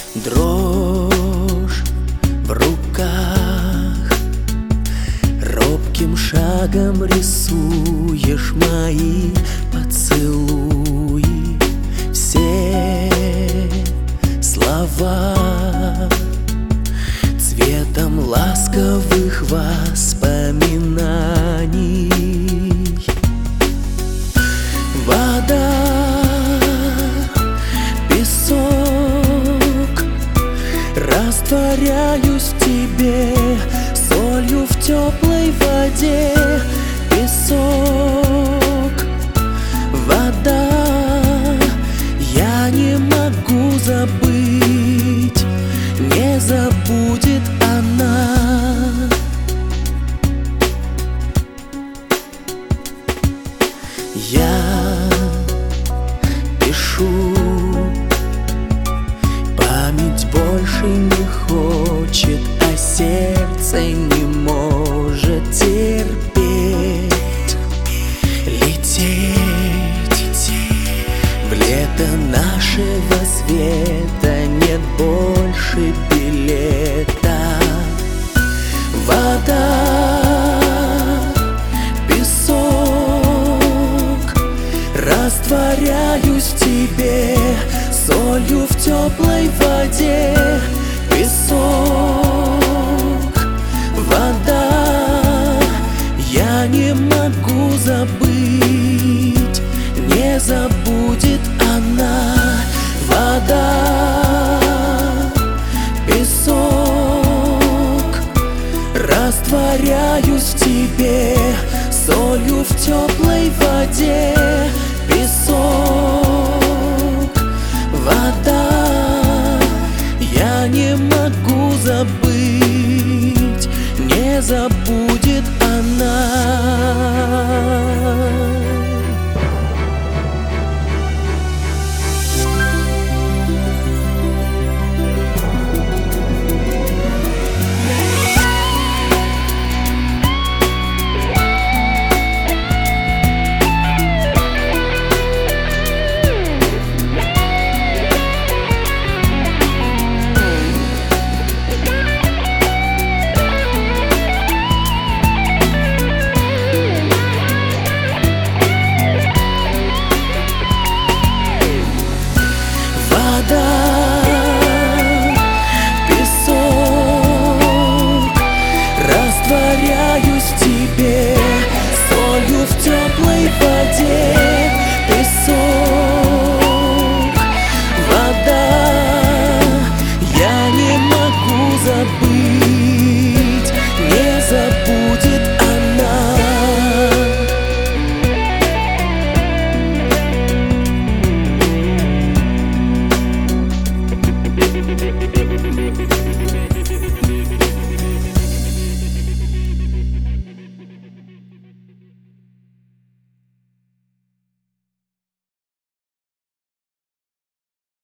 Дрожь в руках, робким шагом рисуешь мои поцелуи. Все слова цветом ласковых воспоминаний. Вода, песок, растворяюсь в тебе, солью в теплой воде. Песок, вода, я не могу забыть, не забудет она. Я пишу, память больше не хочет, а сердце не может терпеть. Лететь в лето нашего света, нет больше билета. Вода, растворяюсь в тебе, солью в теплой воде. Песок, вода, я не могу забыть, не забудет она. Вода, песок, растворяюсь в тебе, солью в теплой воде. Песок, вода, я не могу забыть, не забудет она. Растворяюсь в тебе, солью в теплой